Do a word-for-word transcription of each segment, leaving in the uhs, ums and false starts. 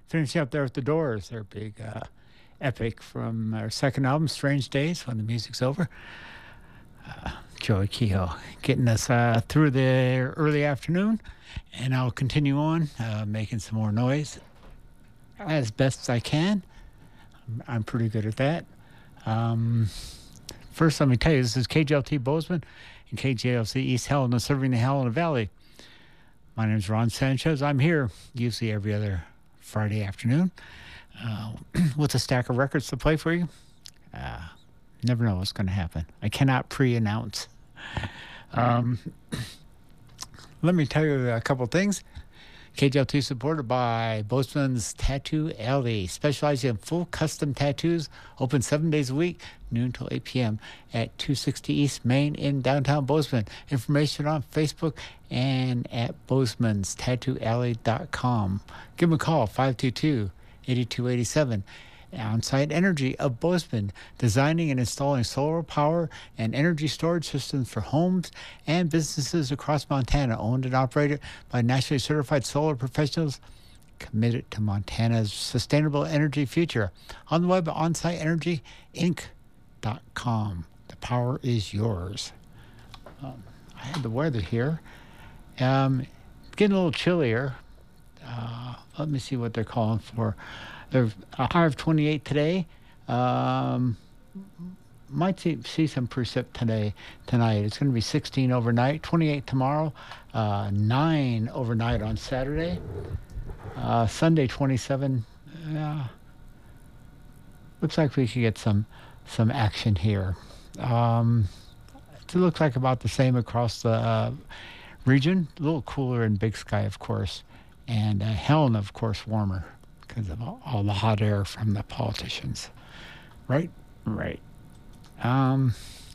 finishing up there with the Doors, their big uh, epic from our second album, Strange Days, When the Music's Over. Uh, Joey Kehoe getting us uh, through the early afternoon, and I'll continue on uh, making some more noise as best as I can. I'm, I'm pretty good at that. Um, first, let me tell you, this is K G L T Bozeman and K G L C East Helena, serving the Helena Valley. My name is Ron Sanchez. I'm here usually every other Friday afternoon uh, with a stack of records to play for you. Uh, never know what's going to happen. I cannot pre-announce. Um, let me tell you a couple things. K G L T supported by Bozeman's Tattoo Alley, specializing in full custom tattoos, open seven days a week, noon till eight p.m. at two sixty East Main in downtown Bozeman. Information on Facebook and at bozemans tattoo alley dot com. Give them a call, five two two, eight two eight seven. On-Site Energy of Bozeman, designing and installing solar power and energy storage systems for homes and businesses across Montana, owned and operated by nationally certified solar professionals committed to Montana's sustainable energy future. On the web, on site energy inc dot com. The power is yours. Um, I had the weather here. Um, getting a little chillier. Uh, let me see what they're calling for. There's a high of twenty-eight today. Um, might see, see some precip today, tonight. It's going to be sixteen overnight, twenty-eight tomorrow, uh, nine overnight on Saturday. Uh, Sunday, twenty-seven. Uh, looks like we could get some some action here. Um, it looks like about the same across the uh, region. A little cooler in Big Sky, of course. And uh, Helena, of course, warmer, because of all, all the hot air from the politicians. Right? Right. Um,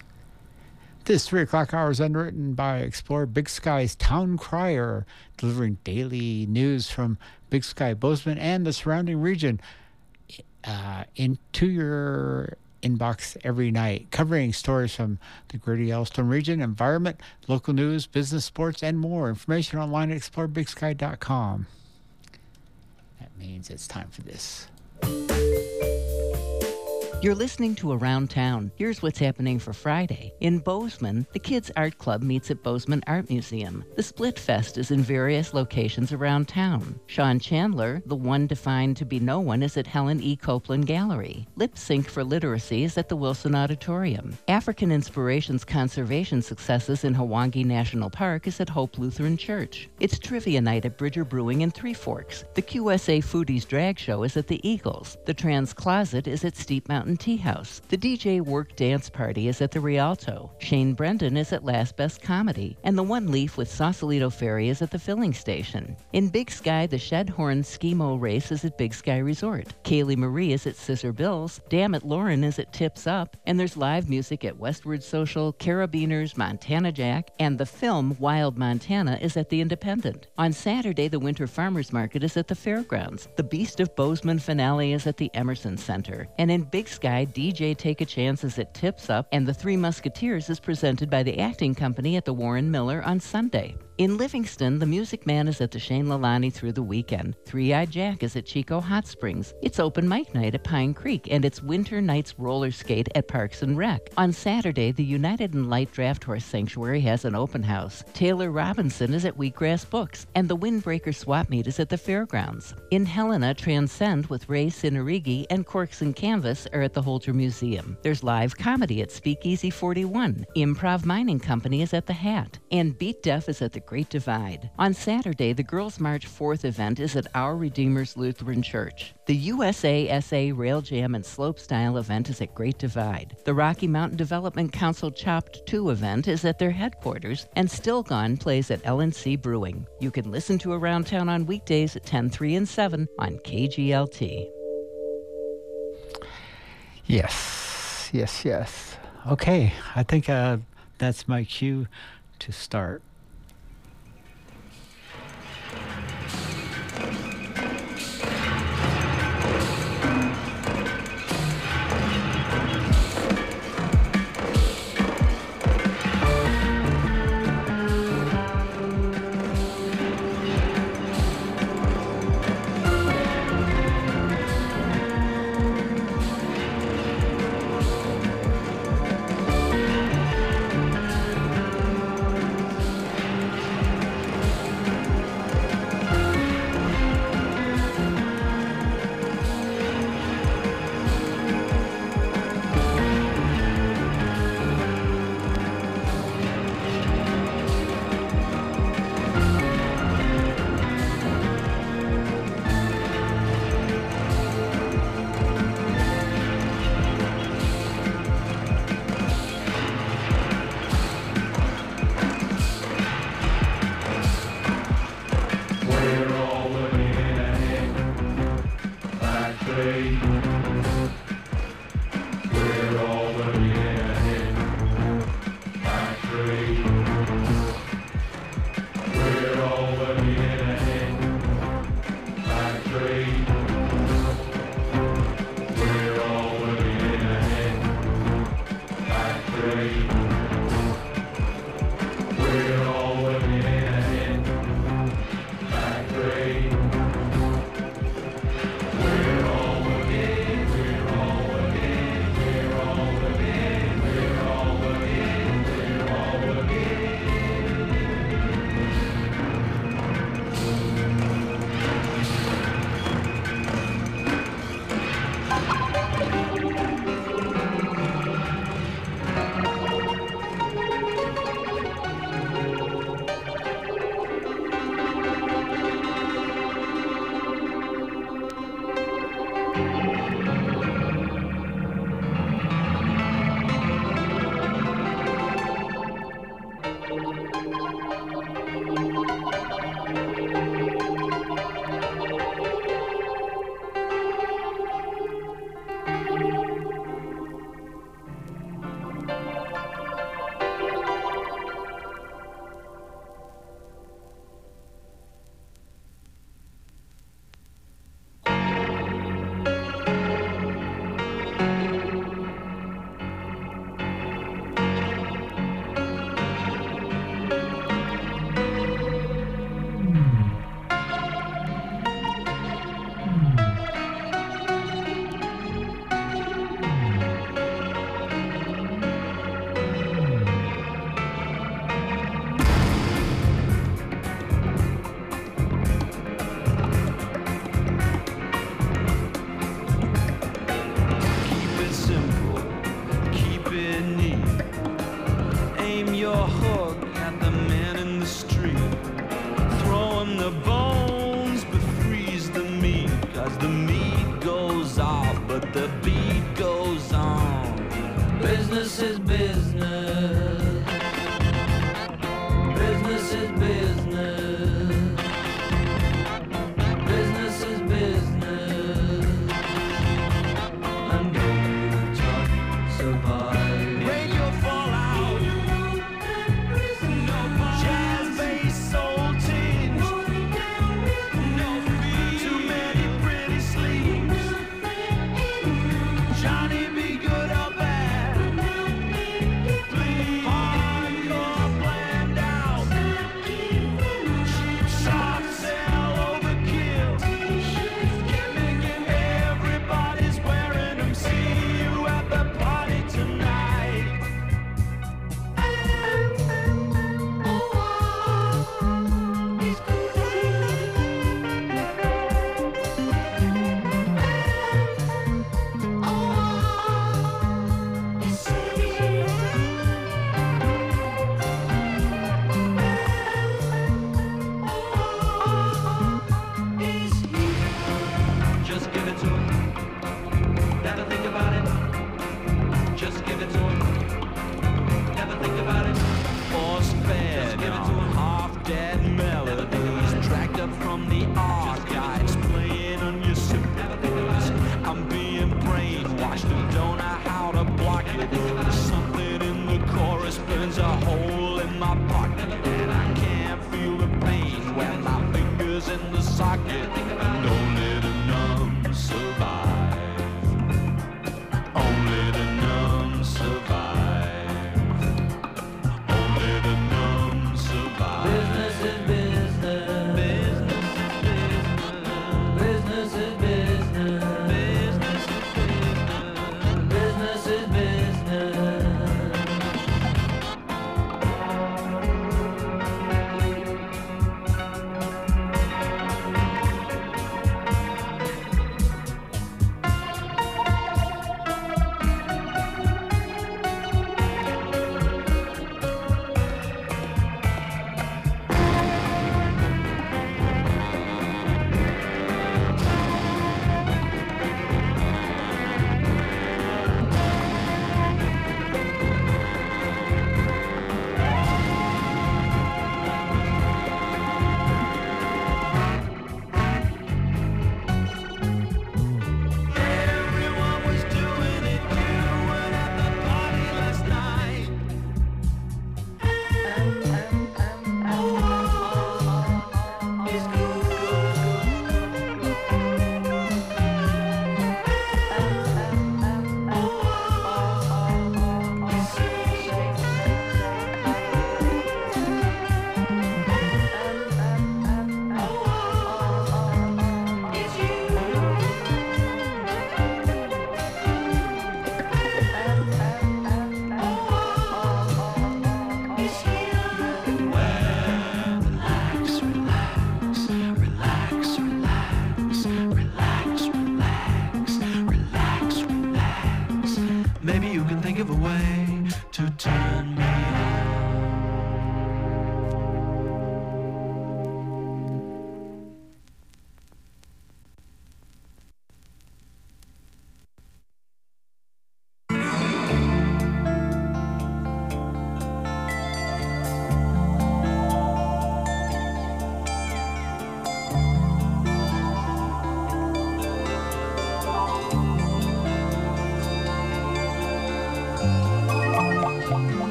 this three o'clock hour is underwritten by Explorer Big Sky's Town Crier, delivering daily news from Big Sky, Bozeman, and the surrounding region uh, into your inbox every night, covering stories from the Greater Yellowstone region, environment, local news, business, sports, and more. Information online at explore big sky dot com. That means it's time for this. You're listening to Around Town. Here's what's happening for Friday. In Bozeman, the Kids Art Club meets at Bozeman Art Museum. The Split Fest is in various locations around town. Sean Chandler, the one defined to be no one, is at Helen E. Copeland Gallery. Lip Sync for Literacy is at the Wilson Auditorium. African Inspirations Conservation Successes in Hawangi National Park is at Hope Lutheran Church. It's Trivia Night at Bridger Brewing in Three Forks. The Q S A Foodies Drag Show is at the Eagles. The Trans Closet is at Steep Mountain Tea House. The D J Work Dance Party is at the Rialto. Shane Brendan is at Last Best Comedy. And the One Leaf with Sausalito Ferry is at the Filling Station. In Big Sky, the Shedhorn Skimo Race is at Big Sky Resort. Kaylee Marie is at Scissor Bills. Damn It Lauren is at Tips Up. And there's live music at Westward Social, Carabiners, Montana Jack, and the film Wild Montana is at the Independent. On Saturday, the Winter Farmers Market is at the Fairgrounds. The Beast of Bozeman finale is at the Emerson Center. And in Big Sky, D J Take a Chance is at Tips Up, and The Three Musketeers is presented by the Acting Company at the Warren Miller on Sunday. In Livingston, the Music Man is at the Shane Lalani through the weekend. Three-Eyed Jack is at Chico Hot Springs. It's open mic night at Pine Creek, and it's Winter Nights Roller Skate at Parks and Rec. On Saturday, the United and Light Draft Horse Sanctuary has an open house. Taylor Robinson is at Wheatgrass Books, and the Windbreaker Swap Meet is at the Fairgrounds. In Helena, Transcend with Ray Sinerigi and Corks and Canvas are at the Holter Museum. There's live comedy at Speakeasy forty-one. Improv Mining Company is at the Hat, and Beat Deaf is at the Great Divide. On Saturday, the Girls March fourth event is at Our Redeemers Lutheran Church. The U S A S A Rail Jam and Slopestyle event is at Great Divide. The Rocky Mountain Development Council Chopped two event is at their headquarters, and Still Gone plays at L and C Brewing. You can listen to Around Town on weekdays at ten, three, and seven on K G L T. Yes, yes, yes. Okay, I think uh, that's my cue to start.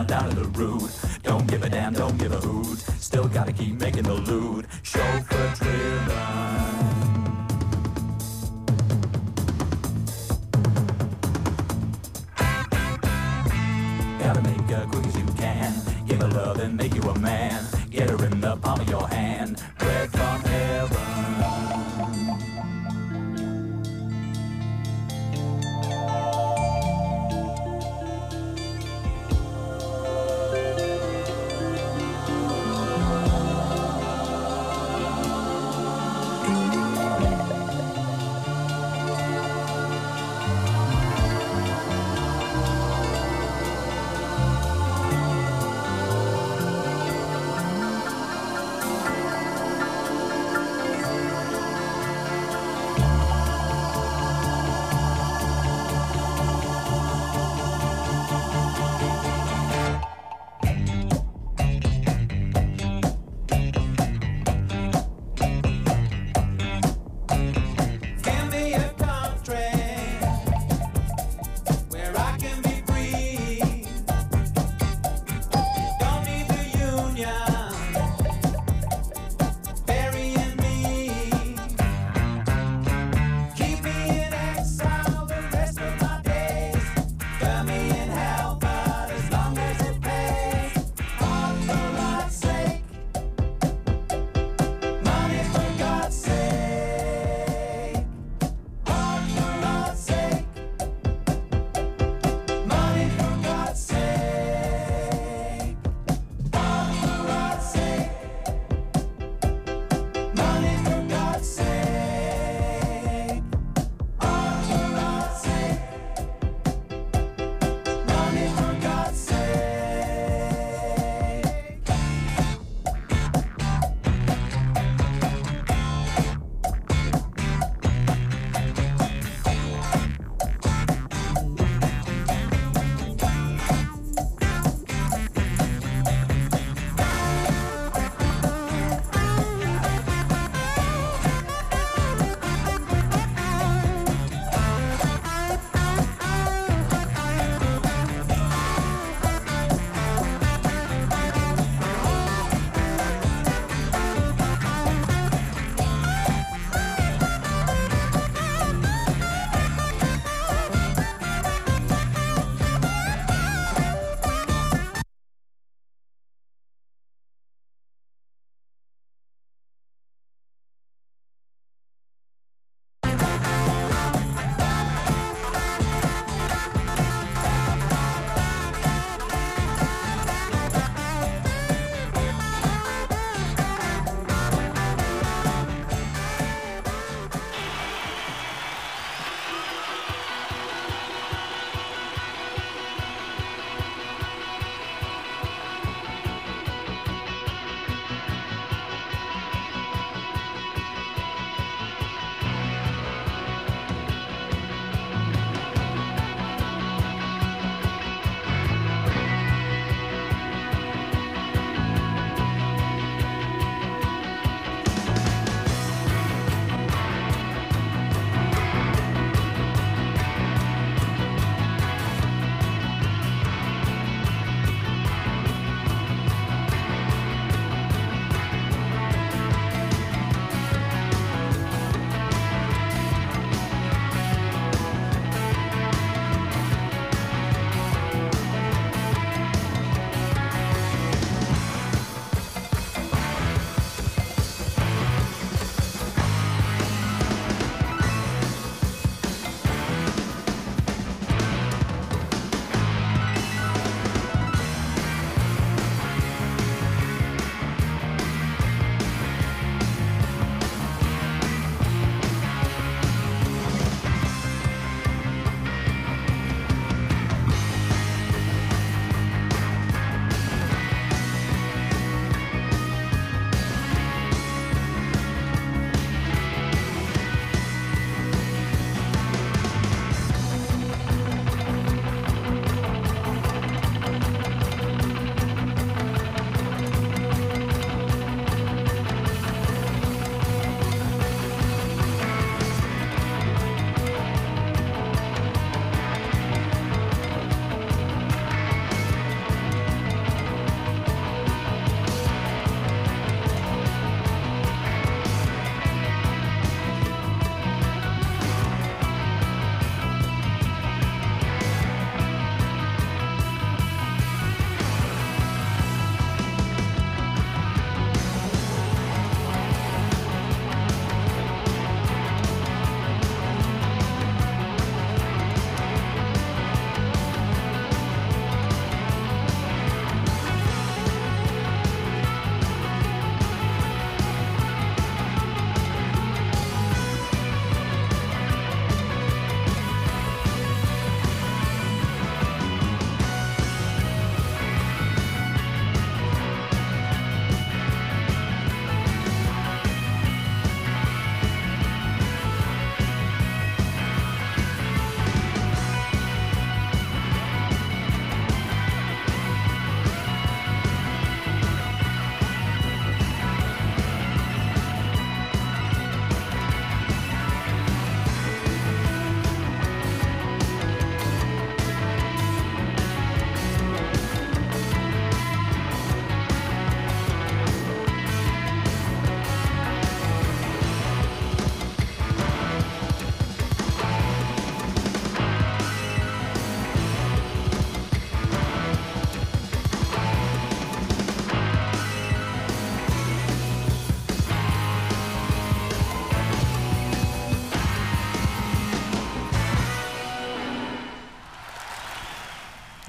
down to the root. Don't give a damn, don't give a hoot. Still gotta keep making the loot. Chauffeur driven. Gotta make her quick as you can. Give her love and make you a man. Get her in the palm of your hand. Bread from heaven.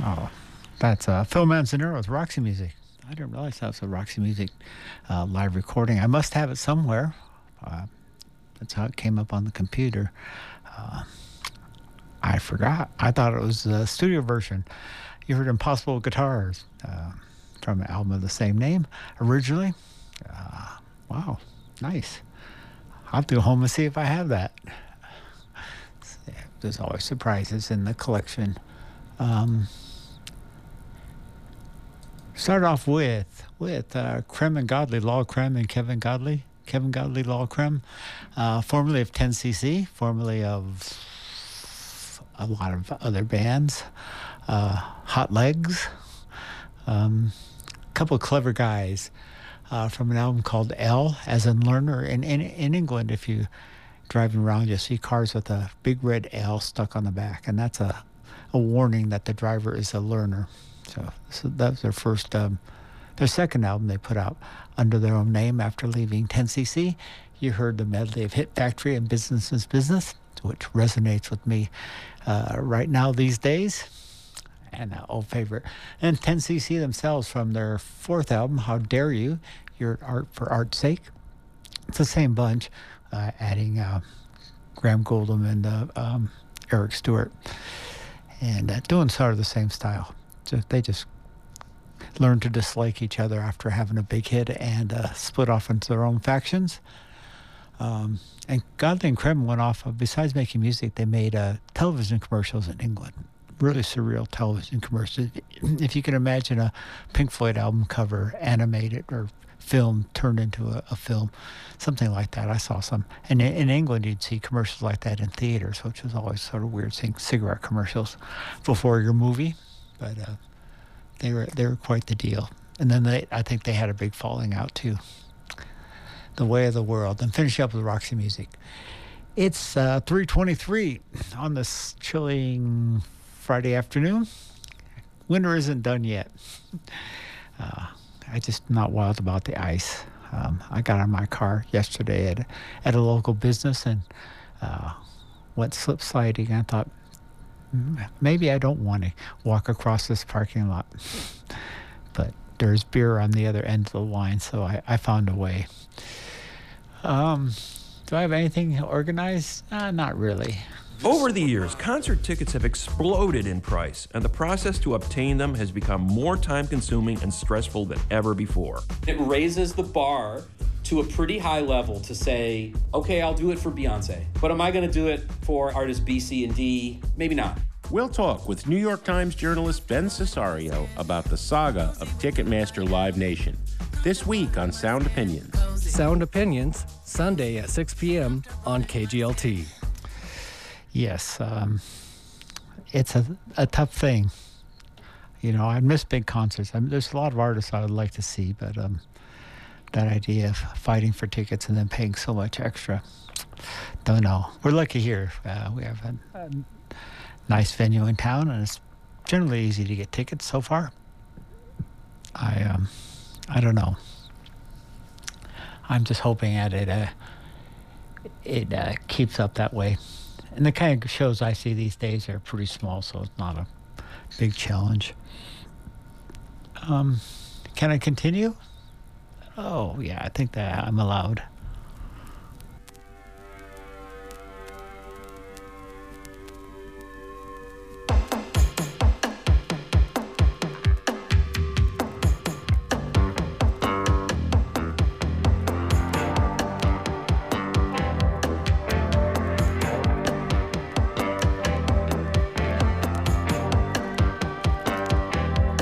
Oh, that's uh, Phil Manzanero with Roxy Music. I didn't realize that was a Roxy Music uh, live recording. I must have it somewhere. Uh, that's how it came up on the computer. Uh, I forgot. I thought it was a studio version. You heard Impossible Guitars uh, from an album of the same name originally. Uh, wow, nice. I'll have to go home and see if I have that. There's always surprises in the collection. Um, start off with with uh, Krem and Godley, Lol Krem and Kevin Godley. Kevin Godley, Lol Krem, uh, formerly of ten C C, formerly of a lot of other bands. Uh, Hot Legs, a um, couple of clever guys uh, from an album called L, as in learner. In, in, in England, if you driving around, you'll see cars with a big red L stuck on the back, and that's a, a warning that the driver is a learner. So, so that was their first, um, their second album they put out under their own name after leaving ten C C. You heard the medley of Hit Factory and Business is Business, which resonates with me uh, right now these days, and an old favorite. And ten C C themselves from their fourth album, How Dare You, You're Art for Art's Sake. It's the same bunch. Uh, adding uh, Graham Goulding and uh, um, Eric Stewart, and uh, doing sort of the same style. So they just learned to dislike each other after having a big hit and uh, split off into their own factions. Um, and Godley and Krem went off, uh, besides making music, they made uh, television commercials in England. Really surreal television commercials. If you can imagine a Pink Floyd album cover animated or film turned into a, a film, something like that. I saw some. And in, in England, you'd see commercials like that in theaters, which was always sort of weird, seeing cigarette commercials before your movie. But uh, they were they were quite the deal. And then they, I think they had a big falling out too. The Way of the World. And finish up with Roxy Music. It's uh, three twenty-three on this chilling Friday afternoon. Winter isn't done yet. Uh, I just not wild about the ice. Um, I got out of my car yesterday at at a local business and uh, went slip sliding. I thought maybe I don't want to walk across this parking lot, but there's beer on the other end of the line, so I, I found a way. Um, do I have anything organized? Uh, not really. Over the years, concert tickets have exploded in price, and the process to obtain them has become more time-consuming and stressful than ever before. It raises the bar to a pretty high level to say, okay, I'll do it for Beyonce, but am I going to do it for artists B, C, and D? Maybe not. We'll talk with New York Times journalist Ben Cesario about the saga of Ticketmaster Live Nation this week on Sound Opinions. Sound Opinions, Sunday at six p.m. on K G L T. Yes, um, it's a, a tough thing. You know, I miss big concerts. I mean, there's a lot of artists I would like to see, but um, that idea of fighting for tickets and then paying so much extra, don't know. We're lucky here. Uh, we have a, a nice venue in town, and it's generally easy to get tickets so far. I um, I don't know. I'm just hoping that it uh, it uh, keeps up that way. And the kind of shows I see these days are pretty small, so it's not a big challenge. Um, can I continue? Oh, yeah, I think that I'm allowed.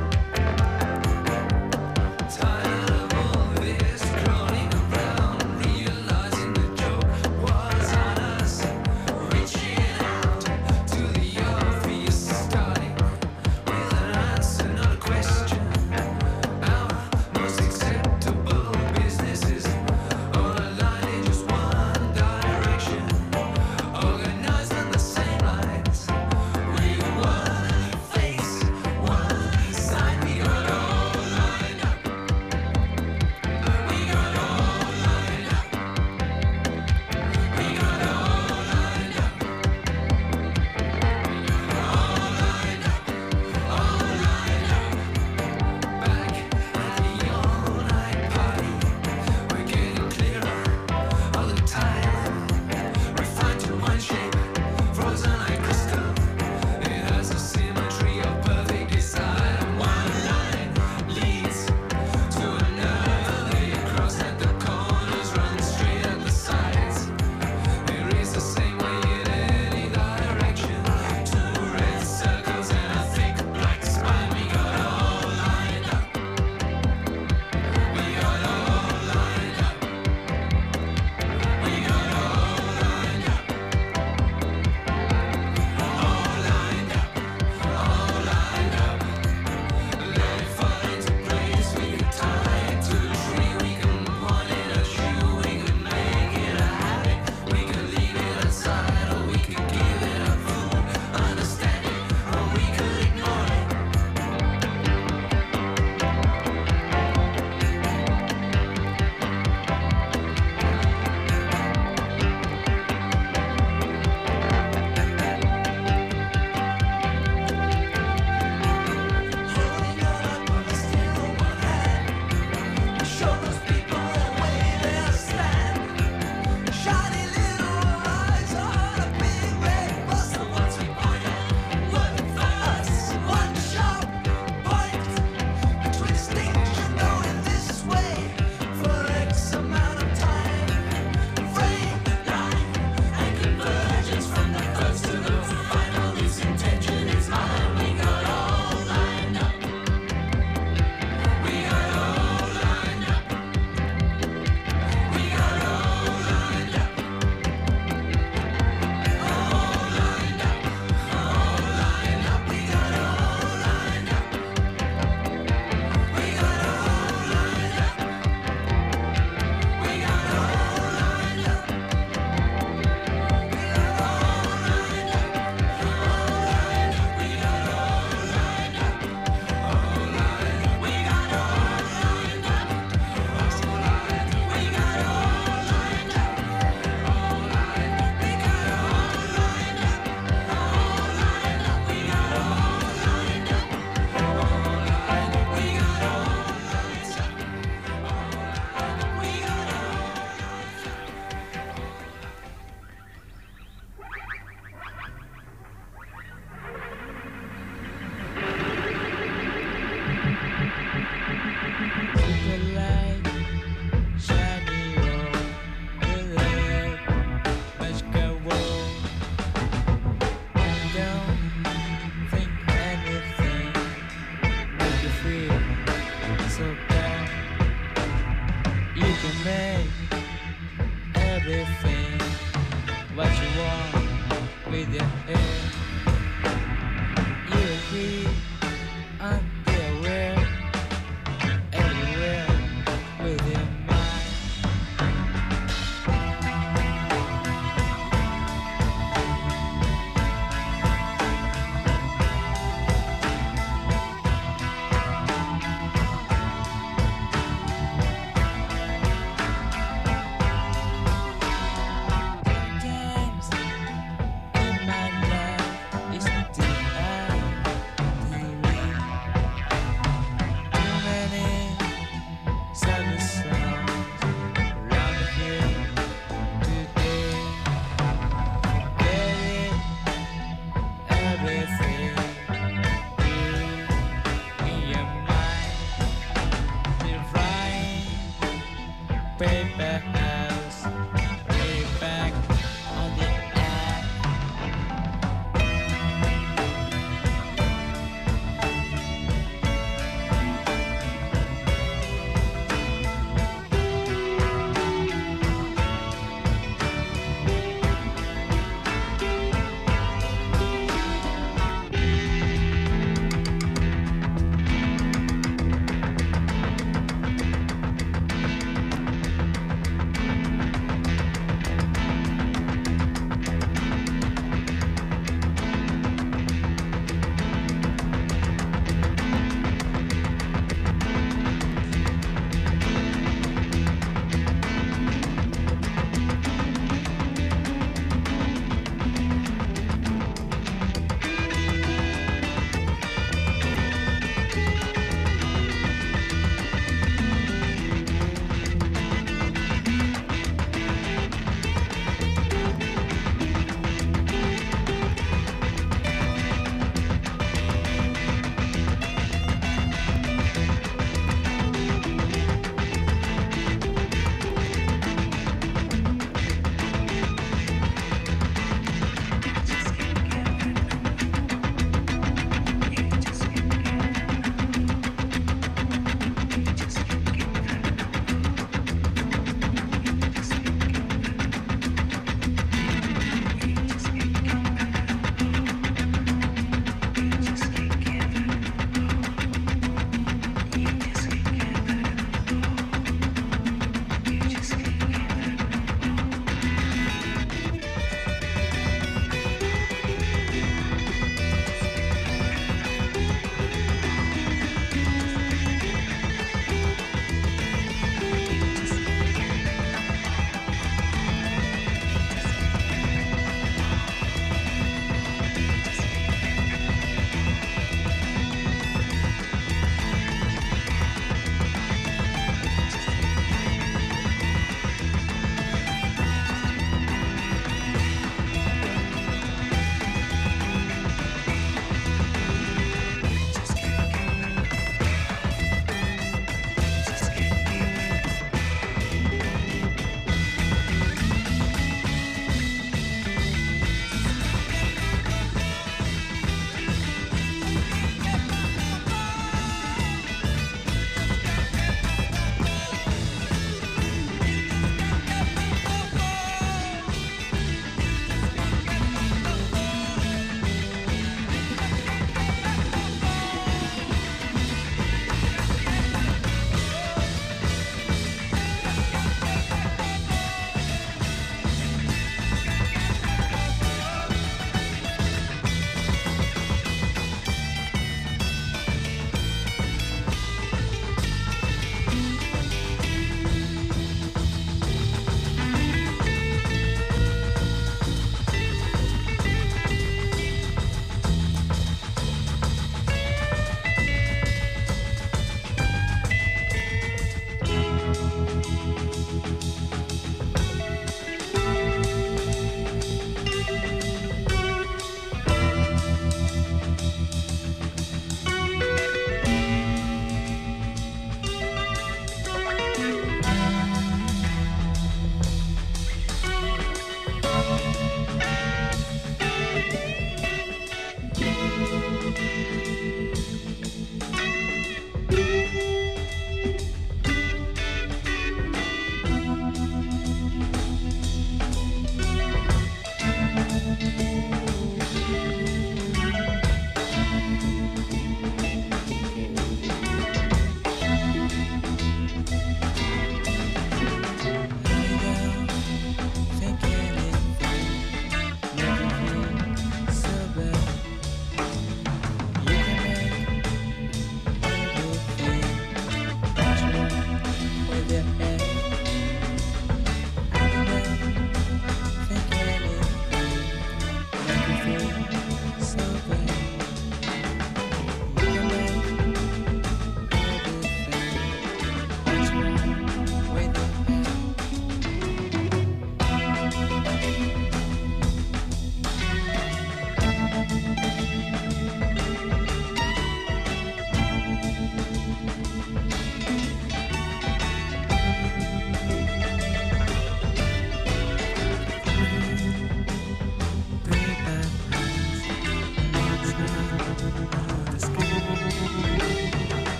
Tired of all this crawling around.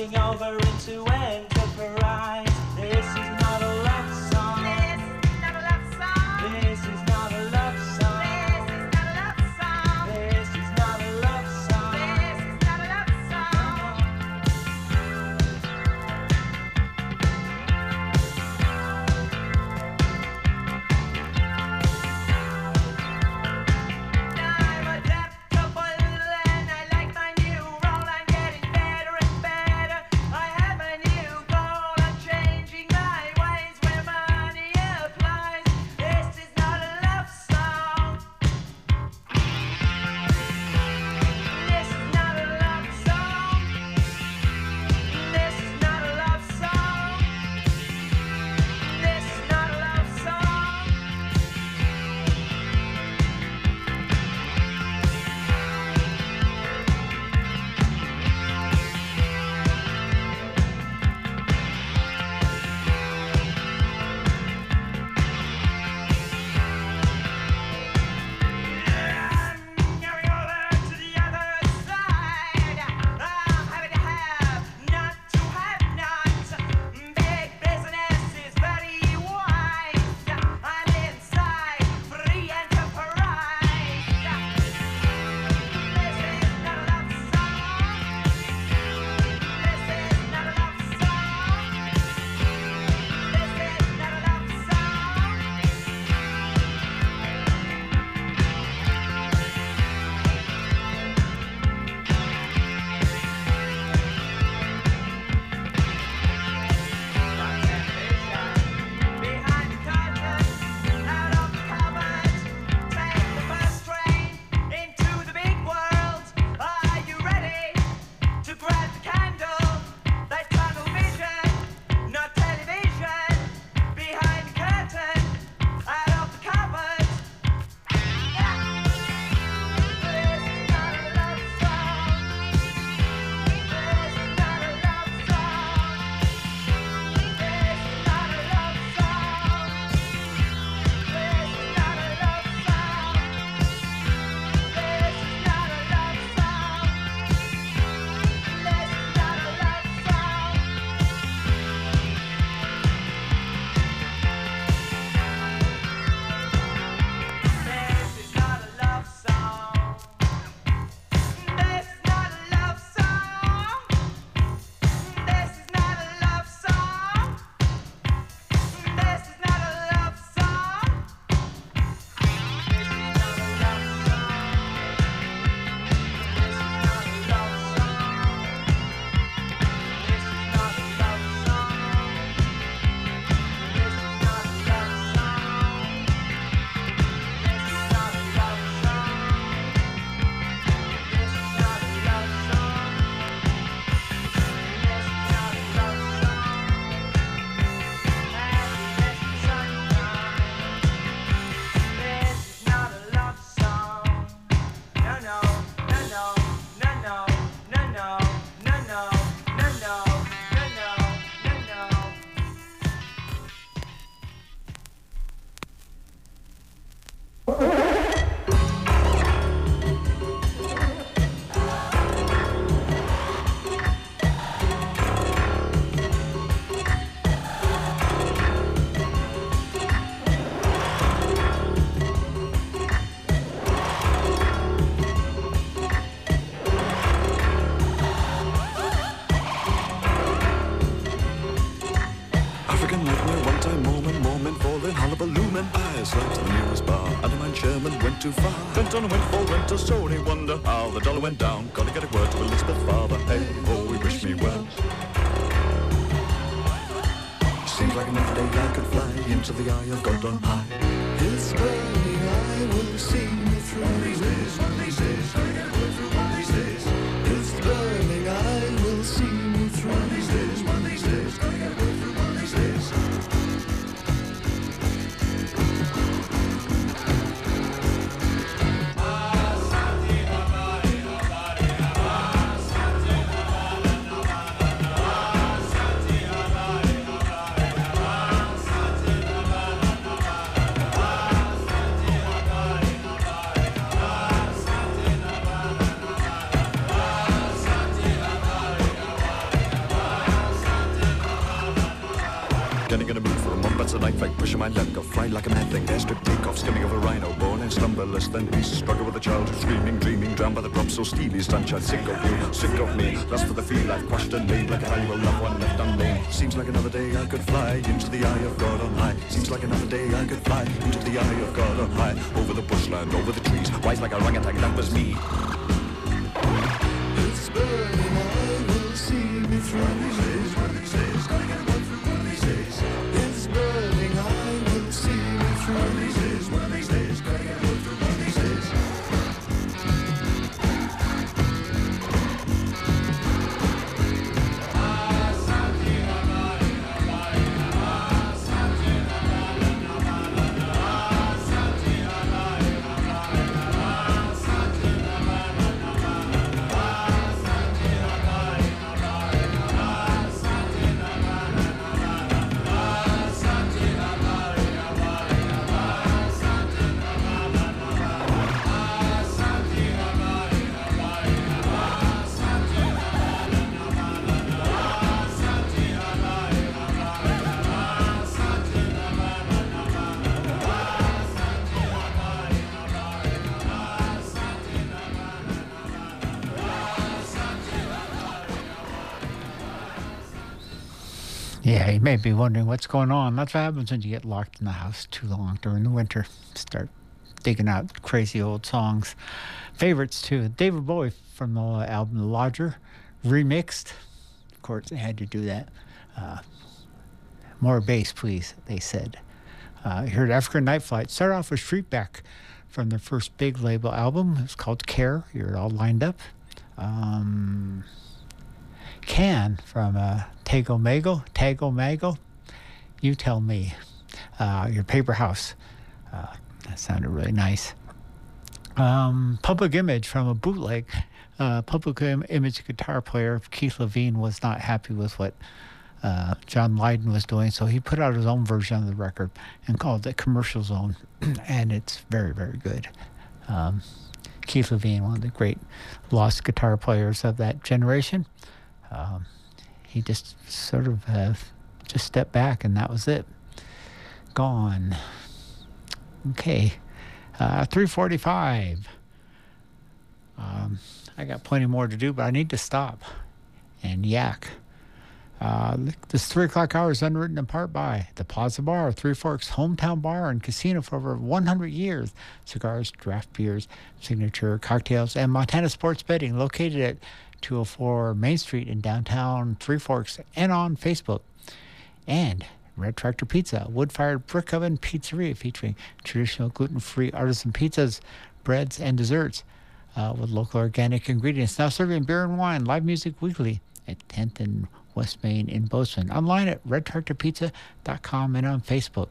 crossing over into enterprise. This is not a love song. This is not a love song. This is not a love song. This is not a love song. I'm adaptable and I like my new role. I'm getting better and better. I have a new goal. I'm changing my ways where money applies. This is not a love song. This is not a love song. This is not a love song. This is not a love song. Going over to the other side. I'm having to have, not to have not. Big business is very wise. I'm inside free enterprise. This is not a love song. This is not a love song. This is not a love song. Behind the curtain, out of the cupboard, take the first train into the big world. Are you ready to grab the candle? That tunnel vision, not television. Behind the curtain, out of the cupboard. This is not a love song. This is not a love song. This is not a love song. This is not a love song. This is not a love song. This is not a love song. This is not a love song. This is not a love song. This is not a love song. This is not a love song. This is not a love song. This is not a love song. This is not a love song. This is not a love song. This is not a love song. This is not a love song. This is not a love song. Happiness and sunshine. This is not a love song. No, no, no, no, no, no, no, no, no, no, no, no, no, no, no, no. African nightmare, one time moment, moment, falling, hullabaloo, and I slept to the nearest bar. Undermined chairman went too far. Went on and went for rent, so only wonder how the dollar went down. Gotta get a word to Elizabeth father. Hey, oh, we wish me well. Seems like another day I could fly into the eye of God on high. His burning eye will see me through. One of these days, one of these days, gotta get a word through one of these days. His burning eye will see me through. One of these days, one of these days, gotta get a word through one of these days. But the night fight, pushing my luck, go flying like a mad thing. Airstrip takeoff, skimming over rhino, born and slumberless. Then beast, struggle with a child who's screaming, dreaming, drowned by the drop so steely. Stunned child, sick of you, sick of me. Lust for the feel, I've quashed and laid like a valuable loved one left unnamed. Seems like another day I could fly into the eye of God on high. Seems like another day I could fly into the eye of God on high. Over the bushland, over the trees, rise like a orangutan, that was me. It's burning, I will see me through these days, one of these days, gonna get one through one of these days. It's burning, I will see me through one of these days, one of these days, gonna get one through one of these days. Yeah, you may be wondering what's going on. That's what happens when you get locked in the house too long during the winter. Start digging out crazy old songs. Favorites, too. David Bowie from the album The Lodger, remixed. Of course, they had to do that. Uh, more bass, please, they said. Uh, you heard African Night Flight. Start off with Streetback from their first big label album. It's called Care. You're all lined up. Um... Can from uh, Tago Mago, Tago Mago, You Tell Me, uh, Your Paper House. Uh, that sounded really nice. Um, Public Image from a bootleg. Uh, Public Im- Image guitar player Keith Levine was not happy with what uh, John Lydon was doing, so he put out his own version of the record and called it Commercial Zone, and it's very, very good. Um, Keith Levine, one of the great lost guitar players of that generation. Um, he just sort of uh, just stepped back, and that was it. Gone. Okay. Uh, three forty-five. Um, I got plenty more to do, but I need to stop and yak. Uh, this three o'clock hour is underwritten in part by the Plaza Bar, Three Forks hometown bar and casino for over one hundred years. Cigars, draft beers, signature cocktails, and Montana Sports Betting, located at two oh four Main Street in downtown Three Forks and on Facebook. And Red Tractor Pizza, wood-fired brick oven pizzeria featuring traditional gluten-free artisan pizzas, breads, and desserts uh, with local organic ingredients. Now serving beer and wine, live music weekly at tenth and West Main in Bozeman. Online at red tractor pizza dot com and on Facebook.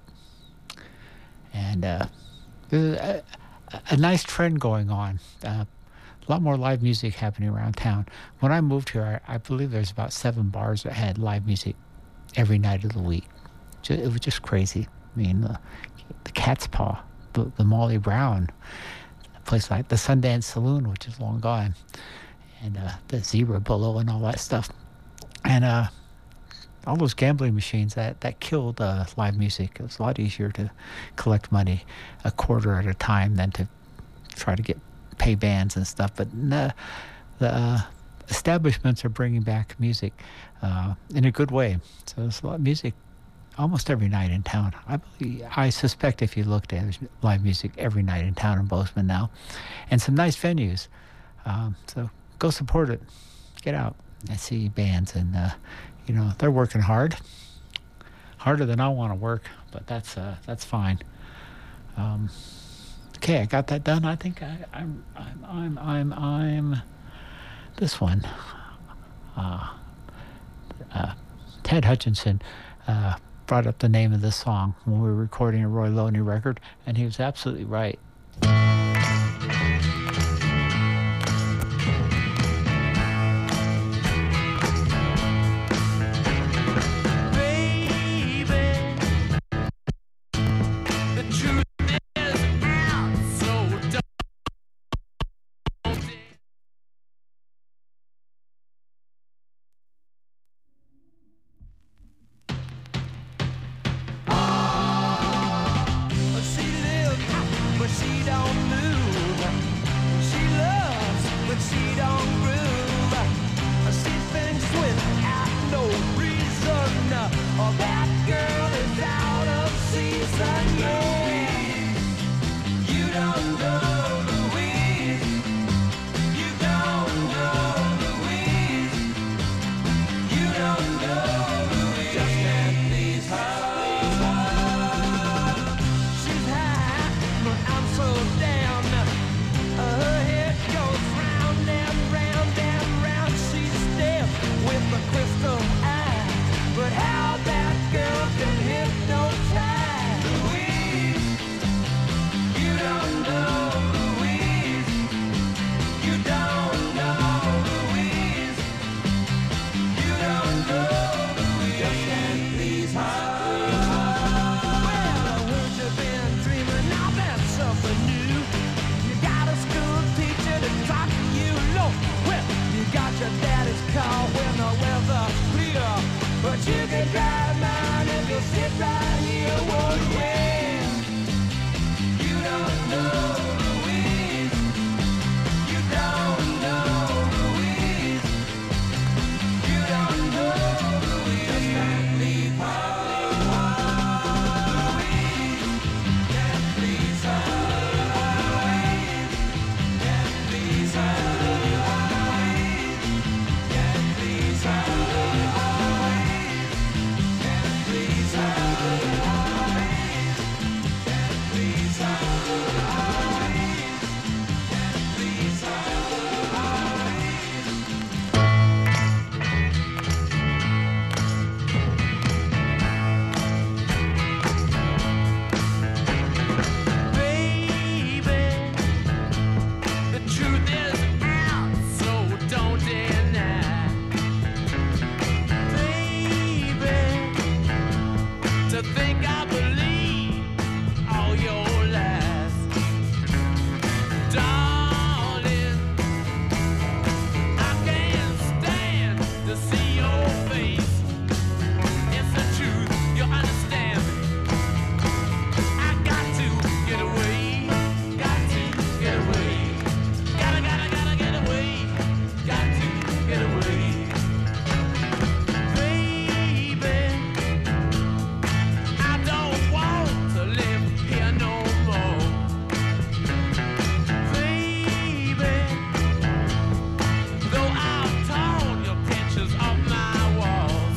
And uh, there's a, a nice trend going on. Uh, A lot more live music happening around town. When I moved here, I, I believe there's about seven bars that had live music every night of the week. Just, it was just crazy. I mean, the, the Cat's Paw, the, the Molly Brown, a place like the Sundance Saloon, which is long gone, and uh, the Zebra below and all that stuff. And uh, all those gambling machines, that, that killed uh, live music. It was a lot easier to collect money a quarter at a time than to try to get pay bands and stuff. But uh, the uh, establishments are bringing back music uh, in a good way. So there's a lot of music almost every night in town. I believe, I suspect if you looked at it, there's live music every night in town in Bozeman now. And some nice venues. Um, so go support it. Get out and see bands. And, uh, you know, they're working hard. Harder than I want to work, but that's uh, that's fine. Um, okay, I got that done. I think I, I'm, I'm, I'm, I'm, I'm, this one. Uh, uh, Ted Hutchinson uh, brought up the name of this song when we were recording a Roy Loney record, and he was absolutely right. Ah! that girl is out of season, yeah. You don't know Louise. You don't know Louise. You don't know Louise. Just can't please her. She's high, but I'm so down. Her head goes round and round and round. She's stiff with the crystal eye. But how that girl can hypnotize Louise. You don't know Louise. You don't know Louise. You don't know Louise. Just can't please her. Well, I heard you've been dreaming. Now that's something new. You got a school teacher to talk you low. Well, you got your daddy's car when the weather's clear. But you can drive mine if you sit right here. Oh, yeah. You don't know Louise. You don't know Louise. You don't know Louise. Just can't leave her. Louise can't please her. Louise can't please her. Louise can't please her. Please her. Please her. Please her. Baby, the truth is out, so don't deny. Baby, to think I believe all your lies, darling. I can't stand to see your face. It's the truth, you understand me. I got to get away, got to get away, gotta, gotta, gotta get away, got to get away, baby. I don't want to live here no more, baby. Though I've torn your pictures off my walls,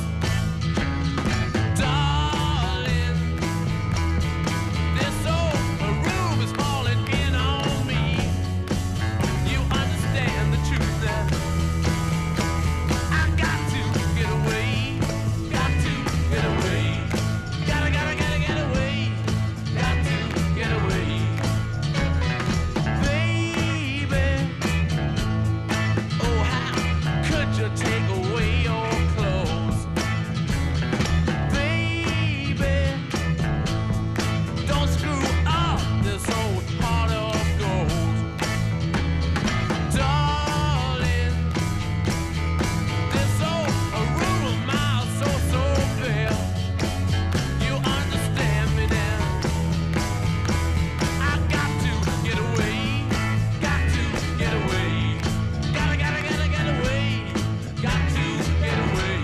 darling. This old room is falling in on me. You understand the truth that I got to get away, got to get away. Gotta, gotta, gotta get away. Got to get away. Baby. Oh, how could you take away your clothes? Baby. Don't screw up this old heart of gold. Darling. This old room of mine so, so bare. You understand me now. I got to get away, got to get away, gotta, gotta, gotta get away, got to get away.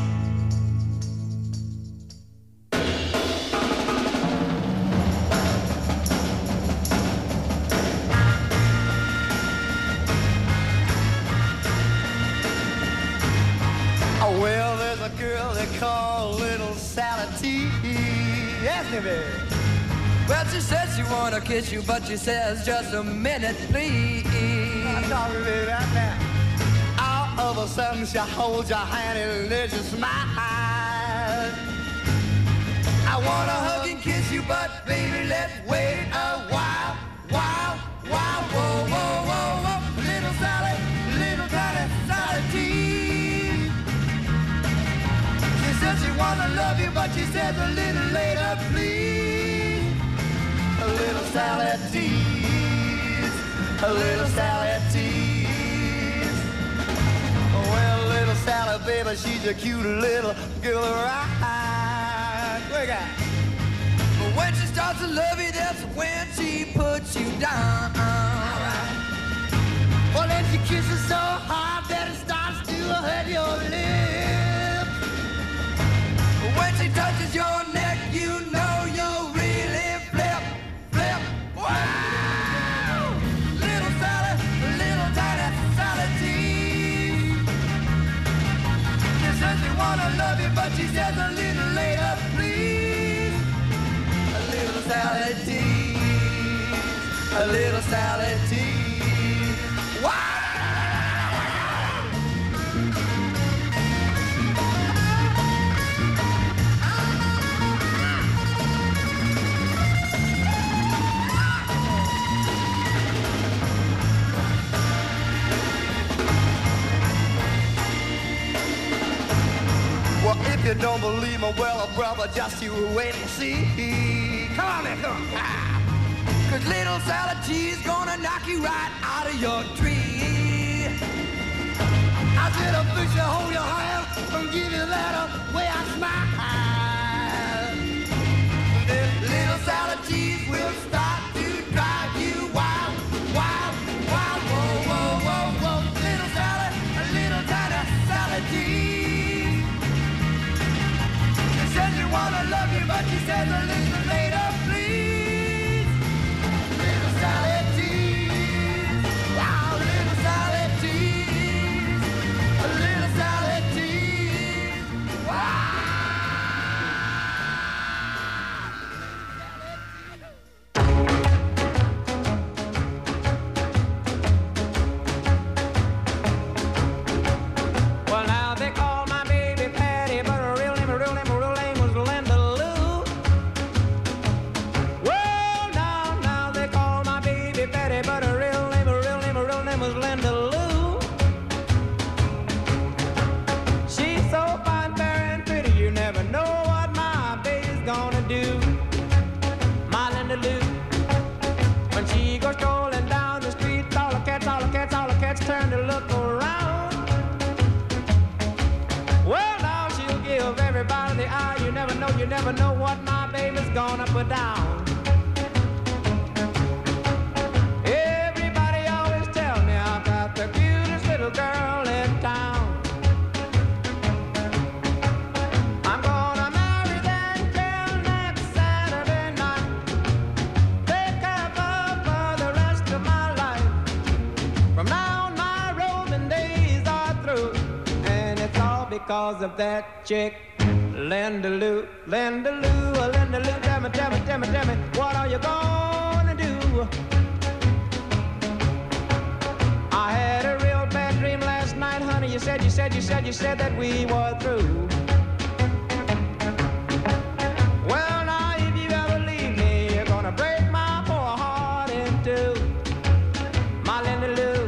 Oh, well, there's a girl they call Little Sally T. Yes, baby. Well, she says she wanna kiss you, but she says just a minute, please. I'm talking to you right now. All of a sudden, she holds your hand and then she smiles. I wanna hug and kiss you, but baby, let's wait a while, while, while. Whoa, whoa, whoa, whoa. Little Sally, little tiny Sally T. She says she wanna love you, but she says a little later, please. A little Sally tease, a little Sally tease. Well, little Sally, baby, she's a cute little girl, right? Look at. But when she starts to love you, that's when she puts you down. Well, then she kisses so hard that it starts to hurt your lips. When she touches says she wanna love you, but she says a little later, please. A little salad tease, a little salad tease. Wow! Well, if you don't believe me, well, brother, just you wait and see. Come on, man, come on. Ah. Cause little salad cheese gonna knock you right out of your tree. I said a fish to hold your hand and give you that way I smile. This little salad cheese will start to drive you wild, wild, wild. Whoa, whoa, whoa, whoa. Little salad, a little tiny salad cheese. Says she wanna love you, but she says a little later, please. Little salad tease, wow, little salad tease, a little salad tease, wow. Well, now they call my baby Patty, but her real name, her real name, her real name was Linda Lou. Well, now, now they call my baby Patty, but her real name, her real name, her real name was Linda Lou. She's so fine, fair, and pretty, you never know what my baby's gonna do. My Linda Lou. When she goes strolling down the street, all the cats, all the cats, all the cats turn to look around. Well, now she'll give everybody the eye. You never know, you never know what my baby's gonna put down. Everybody always tell me I've got the cutest little girl in town. I'm gonna marry that girl next Saturday night. Take her for the rest of my life. From now on, my roving days are through, and it's all because of that chick, Linda Lou, Linda Lou, uh, Linda Lou. Tell me, tell me, tell me, tell me, what are you gonna do? I had a real bad dream last night, honey. You said, you said, you said, you said that we were through. Well, now, if you ever leave me, you're gonna break my poor heart in two. My Linda Lou.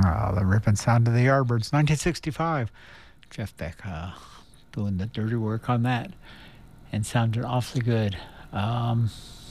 Uh, the ripping sound of the Yardbirds, nineteen sixty-five. Jeff Beck uh, doing the dirty work on that and sounded awfully good. Um,